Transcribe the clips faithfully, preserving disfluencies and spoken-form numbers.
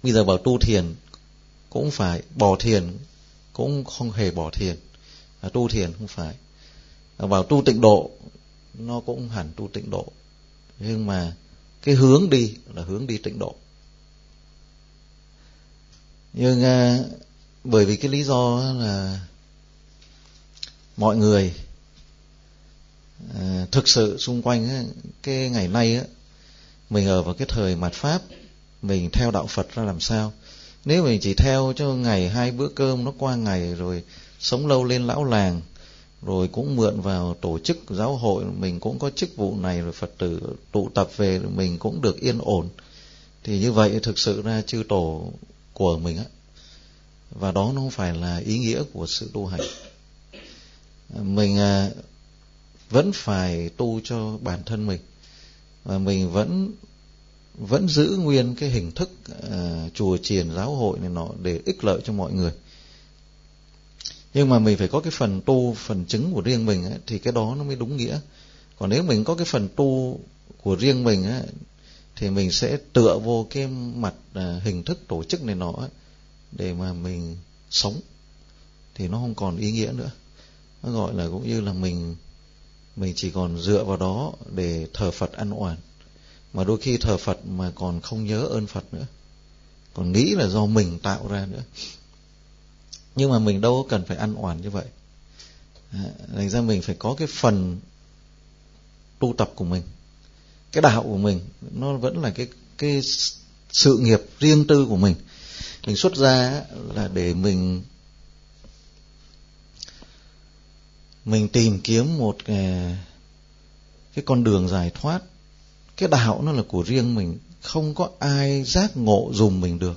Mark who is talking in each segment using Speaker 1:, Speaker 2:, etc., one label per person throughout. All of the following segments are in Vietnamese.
Speaker 1: Bây giờ bảo tu thiền cũng phải, bỏ thiền cũng không hề bỏ thiền, à, tu thiền không phải. À, bảo tu tịnh độ nó cũng hẳn tu tịnh độ, nhưng mà cái hướng đi là hướng đi tịnh độ. Nhưng à, bởi vì cái lý do là mọi người à, thực sự xung quanh á, cái ngày nay á, mình ở vào cái thời mạt Pháp, mình theo đạo Phật ra làm sao. Nếu mình chỉ theo cho ngày hai bữa cơm nó qua ngày, rồi sống lâu lên lão làng, rồi cũng mượn vào tổ chức giáo hội, mình cũng có chức vụ này, rồi Phật tử tụ tập về mình cũng được yên ổn, thì như vậy thực sự ra chư tổ của mình á, và đó nó không phải là ý nghĩa của sự tu hành. Mình à, vẫn phải tu cho bản thân mình, và mình vẫn vẫn giữ nguyên cái hình thức à, chùa chiền giáo hội này nọ để ích lợi cho mọi người. Nhưng mà mình phải có cái phần tu, phần chứng của riêng mình ấy, thì cái đó nó mới đúng nghĩa. Còn nếu mình có cái phần tu của riêng mình ấy, thì mình sẽ tựa vô cái mặt à, hình thức tổ chức này nọ ấy, để mà mình sống, thì nó không còn ý nghĩa nữa. Nó gọi là cũng như là mình mình chỉ còn dựa vào đó để thờ Phật ăn oản, mà đôi khi thờ Phật mà còn không nhớ ơn Phật nữa, còn nghĩ là do mình tạo ra nữa. Nhưng mà mình đâu có cần phải ăn oản như vậy. Thành ra mình phải có cái phần tu tập của mình, cái đạo của mình, nó vẫn là cái cái sự nghiệp riêng tư của mình. Mình xuất ra là để mình mình tìm kiếm một cái, cái con đường giải thoát. Cái đạo nó là của riêng mình, không có ai giác ngộ dùm mình được,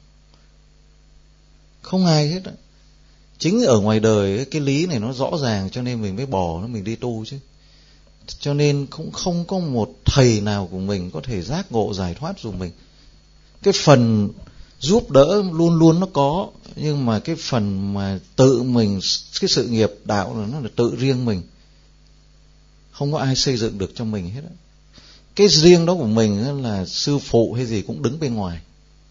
Speaker 1: không ai hết á. Chính ở ngoài đời cái lý này nó rõ ràng, cho nên mình mới bỏ nó, mình đi tu chứ. Cho nên cũng không có một thầy nào của mình có thể giác ngộ giải thoát dùm mình. Cái phần giúp đỡ luôn luôn nó có, nhưng mà cái phần mà tự mình, cái sự nghiệp đạo là nó là tự riêng mình, không có ai xây dựng được cho mình hết á. Cái riêng đó của mình là sư phụ hay gì cũng đứng bên ngoài.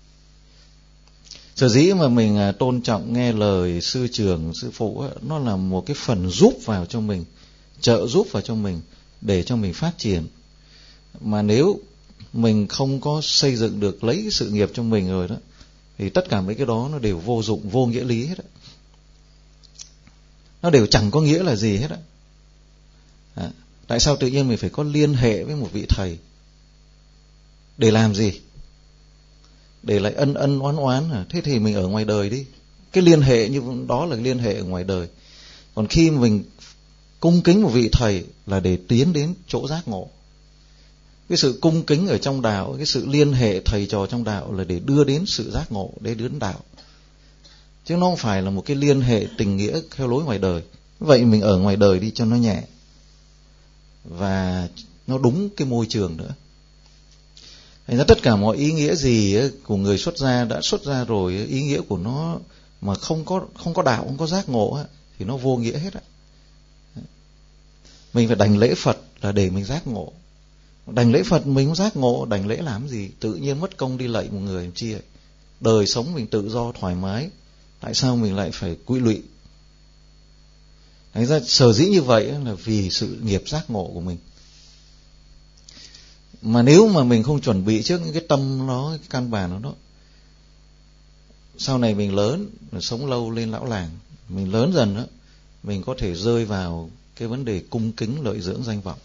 Speaker 1: Sở dĩ mà mình tôn trọng nghe lời sư trưởng, sư phụ ấy, nó là một cái phần giúp vào cho mình, trợ giúp vào cho mình để cho mình phát triển. Mà nếu mình không có xây dựng được lấy cái sự nghiệp cho mình rồi đó, thì tất cả mấy cái đó nó đều vô dụng, vô nghĩa lý hết á. Nó đều chẳng có nghĩa là gì hết á. À, tại sao tự nhiên mình phải có liên hệ với một vị thầy? Để làm gì? Để lại ân ân oán oán à? Thế thì mình ở ngoài đời đi. Cái liên hệ như đó là liên hệ ở ngoài đời. Còn khi mình cung kính một vị thầy là để tiến đến chỗ giác ngộ. Cái sự cung kính ở trong đạo, cái sự liên hệ thầy trò trong đạo là để đưa đến sự giác ngộ, để đưa đến đạo, chứ nó không phải là một cái liên hệ tình nghĩa theo lối ngoài đời. Vậy mình ở ngoài đời đi cho nó nhẹ và nó đúng cái môi trường nữa. Thành ra tất cả mọi ý nghĩa gì của người xuất gia đã xuất gia rồi, ý nghĩa của nó mà không có không có đạo, không có giác ngộ thì nó vô nghĩa hết á. Mình phải đảnh lễ Phật là để mình giác ngộ. Đảnh lễ Phật mình không giác ngộ, đảnh lễ làm gì? Tự nhiên mất công đi lạy một người làm chi vậy? Đời sống mình tự do thoải mái, tại sao mình lại phải quy lụy? Thành ra sở dĩ như vậy là vì sự nghiệp giác ngộ của mình. Mà nếu mà mình không chuẩn bị trước những cái tâm nó, cái căn bản nó đó, sau này mình lớn, mình sống lâu lên lão làng, mình lớn dần đó, mình có thể rơi vào cái vấn đề cung kính lợi dưỡng danh vọng.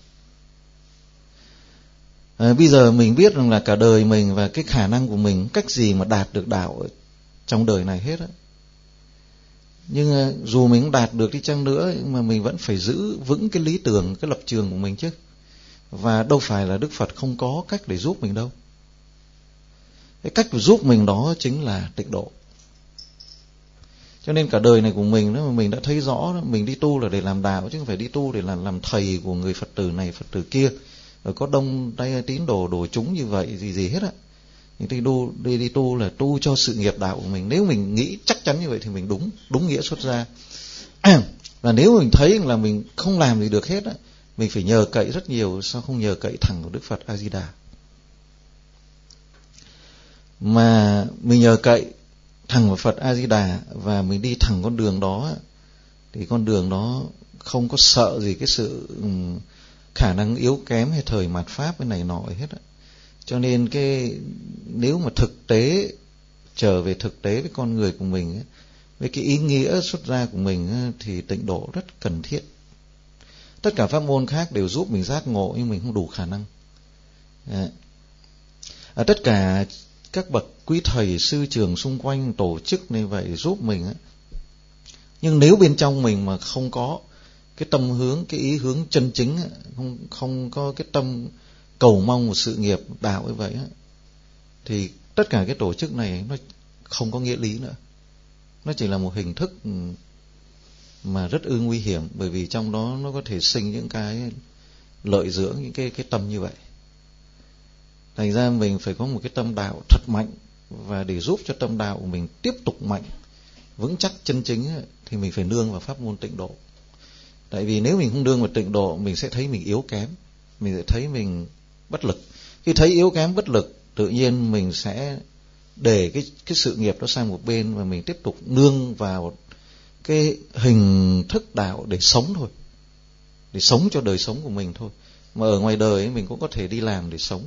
Speaker 1: À, bây giờ mình biết rằng là cả đời mình và cái khả năng của mình cách gì mà đạt được đạo trong đời này hết á. Nhưng dù mình không đạt được đi chăng nữa, nhưng mà mình vẫn phải giữ vững cái lý tưởng, cái lập trường của mình chứ. Và đâu phải là Đức Phật không có cách để giúp mình đâu. Cái cách giúp mình đó chính là tịnh độ. Cho nên cả đời này của mình đó, mình đã thấy rõ đó, mình đi tu là để làm đạo, chứ không phải đi tu để làm, làm thầy của người Phật tử này, Phật tử kia. Rồi có đông đây tín đồ đồ chúng như vậy gì gì hết á. Đi tu, đi, đi tu là tu cho sự nghiệp đạo của mình. Nếu mình nghĩ chắc chắn như vậy thì mình đúng đúng nghĩa xuất gia. Và nếu mình thấy là mình không làm gì được hết á, mình phải nhờ cậy rất nhiều, sao không nhờ cậy thẳng của Đức Phật A Di Đà. mà mình nhờ cậy thẳng vào Phật A Di Đà và mình đi thẳng con đường đó, thì con đường đó không có sợ gì cái sự khả năng yếu kém hay thời mạt pháp cái này nọ hết á. Cho nên cái nếu mà thực tế trở về thực tế với con người của mình, với cái ý nghĩa xuất gia của mình, thì tịnh độ rất cần thiết. Tất cả pháp môn khác đều giúp mình giác ngộ, nhưng mình không đủ khả năng. À, tất cả các bậc quý thầy sư trưởng xung quanh tổ chức như vậy giúp mình, nhưng nếu bên trong mình mà không có cái tâm hướng, cái ý hướng chân chính, không không có cái tâm cầu mong một sự nghiệp đạo như vậy, thì tất cả cái tổ chức này nó không có nghĩa lý nữa. Nó chỉ là một hình thức mà rất ư nguy hiểm, bởi vì trong đó nó có thể sinh những cái lợi dưỡng, những cái cái tâm như vậy. Thành ra mình phải có một cái tâm đạo thật mạnh, và để giúp cho tâm đạo của mình tiếp tục mạnh, vững chắc chân chính, thì mình phải nương vào pháp môn tịnh độ. Tại vì nếu mình không nương vào tịnh độ, mình sẽ thấy mình yếu kém, mình sẽ thấy mình bất lực. Khi thấy yếu kém bất lực, tự nhiên mình sẽ để cái cái sự nghiệp đó sang một bên, và mình tiếp tục nương vào cái hình thức đạo để sống thôi, để sống cho đời sống của mình thôi. Mà ở ngoài đời ấy, mình cũng có thể đi làm để sống.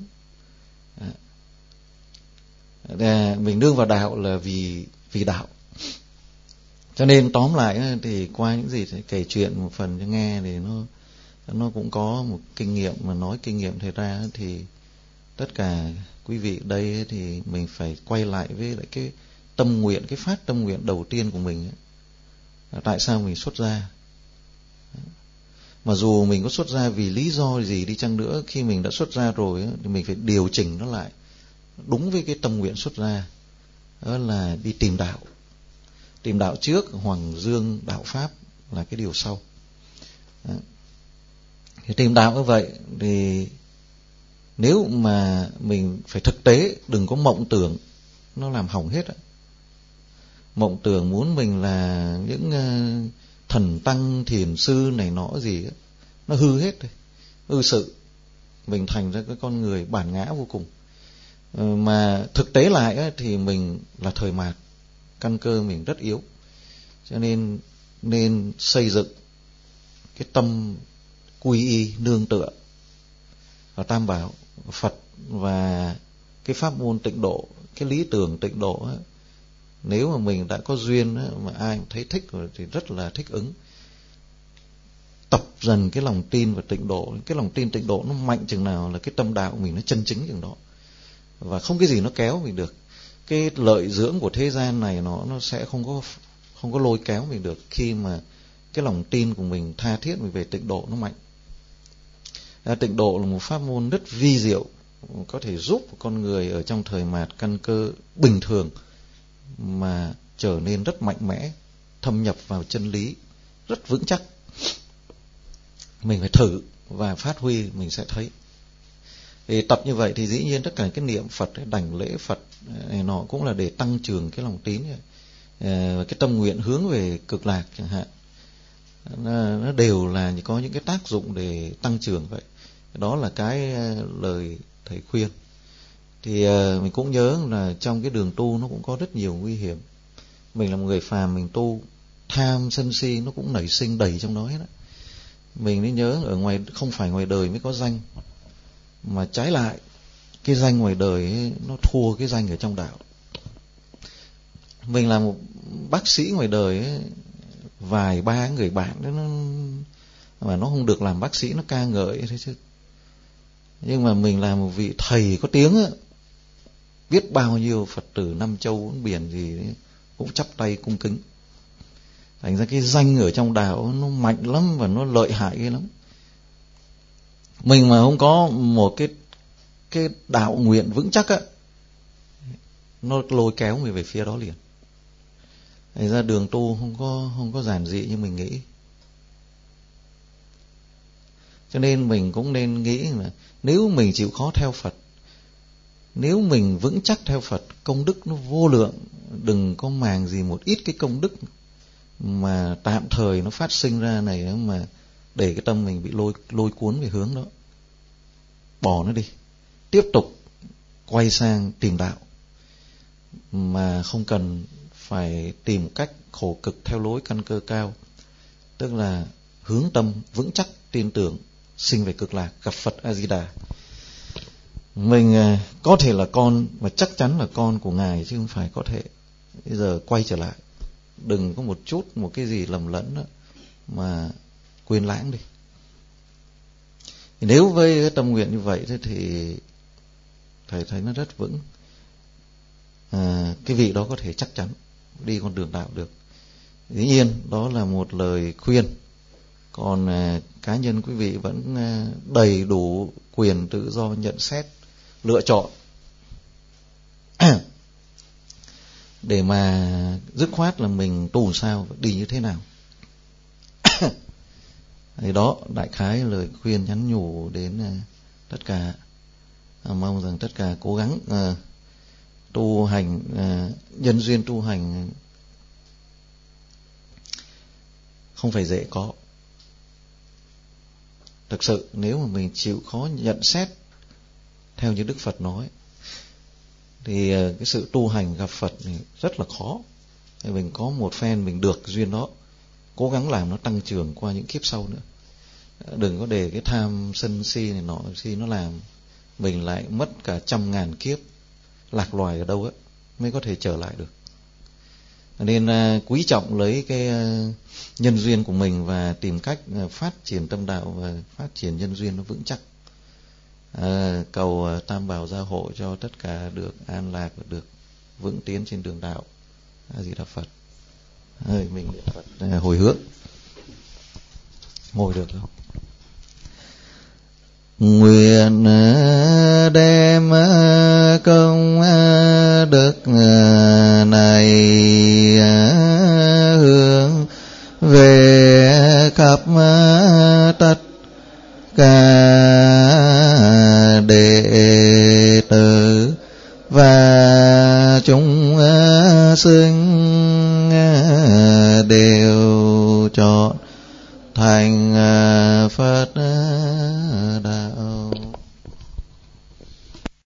Speaker 1: À, mình nương vào đạo là vì vì đạo. Cho nên tóm lại thì qua những gì thì kể chuyện một phần cho nghe, thì nó nó cũng có một kinh nghiệm, mà nói kinh nghiệm thật ra thì tất cả quý vị đây thì mình phải quay lại với lại cái tâm nguyện, cái phát tâm nguyện đầu tiên của mình ấy. Tại sao mình xuất gia? Mà dù mình có xuất gia vì lý do gì đi chăng nữa, khi mình đã xuất gia rồi ấy, thì mình phải điều chỉnh nó lại đúng với cái tâm nguyện xuất gia, đó là đi tìm đạo. Tìm đạo trước, hoàng dương đạo pháp là cái điều sau. Đó. Thì tìm đạo như vậy thì nếu mà mình phải thực tế, đừng có mộng tưởng, nó làm hỏng hết. Mộng tưởng muốn mình là những thần tăng thiền sư này nọ gì đó, nó hư hết rồi, hư sự. Mình thành ra cái con người bản ngã vô cùng. Mà thực tế lại thì mình là thời mạt, căn cơ mình rất yếu. Cho nên nên xây dựng cái tâm quy y nương tựa vào Tam Bảo, Phật và cái pháp môn tịnh độ, cái lý tưởng tịnh độ ấy. Nếu mà mình đã có duyên ấy, mà ai thấy thích rồi thì rất là thích ứng. Tập dần cái lòng tin vào tịnh độ. Cái lòng tin tịnh độ nó mạnh chừng nào là cái tâm đạo của mình nó chân chính chừng đó, và không cái gì nó kéo mình được. Cái lợi dưỡng của thế gian này nó nó sẽ không có không có lôi kéo mình được, khi mà cái lòng tin của mình tha thiết mình về tịnh độ nó mạnh. À, tịnh độ là một pháp môn rất vi diệu, có thể giúp con người ở trong thời mạt căn cơ bình thường mà trở nên rất mạnh mẽ, thâm nhập vào chân lý rất vững chắc. Mình phải thử và phát huy mình sẽ thấy. Thì tập như vậy thì dĩ nhiên tất cả cái niệm Phật, đảnh lễ Phật này nọ cũng là để tăng trưởng cái lòng tín, cái tâm nguyện hướng về cực lạc chẳng hạn. Nó đều là có những cái tác dụng để tăng trưởng vậy. Đó là cái lời thầy khuyên. Thì mình cũng nhớ là trong cái đường tu nó cũng có rất nhiều nguy hiểm. Mình là một người phàm, mình tu, tham sân si nó cũng nảy sinh đầy trong đó hết á. Mình nên nhớ ở ngoài, không phải ngoài đời mới có danh, mà trái lại cái danh ngoài đời ấy, nó thua cái danh ở trong đạo. Mình là một bác sĩ ngoài đời ấy, vài ba người bạn đó nó, mà nó không được làm bác sĩ, nó ca ngợi thế chứ. Nhưng mà mình là một vị thầy có tiếng ấy, biết bao nhiêu Phật tử năm châu bốn biển gì đấy, cũng chắp tay cung kính. Thành ra cái danh ở trong đạo nó mạnh lắm và nó lợi hại ghê lắm. Mình mà không có một cái cái đạo nguyện vững chắc á, nó lôi kéo mình về phía đó liền. Thành ra đường tu không có không có giản dị như mình nghĩ. Cho nên mình cũng nên nghĩ là nếu mình chịu khó theo Phật, nếu mình vững chắc theo Phật, công đức nó vô lượng, đừng có màng gì một ít cái công đức mà tạm thời nó phát sinh ra này mà để cái tâm mình bị lôi lôi cuốn về hướng đó. Bỏ nó đi, tiếp tục quay sang tìm đạo. mà không cần phải tìm cách khổ cực theo lối căn cơ cao, tức là hướng tâm vững chắc tin tưởng sinh về cực lạc gặp Phật A Di Đà. Mình có thể là con và chắc chắn là con của Ngài, chứ không phải có thể. Bây giờ quay trở lại, đừng có một chút một cái gì lầm lẫn đó mà quên lãng đi. Nếu với cái tâm nguyện như vậy thì thầy thấy nó rất vững. À, cái vị đó có thể chắc chắn đi con đường đạo được. Dĩ nhiên đó là một lời khuyên, còn à, cá nhân quý vị vẫn à, đầy đủ quyền tự do nhận xét, lựa chọn để mà dứt khoát là mình tu sao, đi như thế nào. Thì đó đại khái lời khuyên nhắn nhủ đến à, tất cả. À, mong rằng tất cả cố gắng à, tu hành, à, nhân duyên tu hành không phải dễ có. Thực sự nếu mà mình chịu khó nhận xét theo như Đức Phật nói thì à, cái sự tu hành gặp Phật thì rất là khó. Thì mình có một phen mình được duyên đó, cố gắng làm nó tăng trưởng qua những kiếp sau nữa. Đừng có để cái tham sân si này nọ si nó làm mình lại mất cả trăm ngàn kiếp lạc loài ở đâu ấy mới có thể trở lại được. Nên uh, quý trọng lấy cái uh, nhân duyên của mình và tìm cách uh, phát triển tâm đạo và phát triển nhân duyên nó vững chắc. Uh, cầu uh, Tam Bảo gia hộ cho tất cả được an lạc và được vững tiến trên đường đạo. A Di Đà Phật. Ơi mình Phật uh, hồi hướng. Ngồi được không? Nguyện đem công đức này hướng về khắp tất cả đệ tử và chúng sinh đều chọn thành Phật đạo.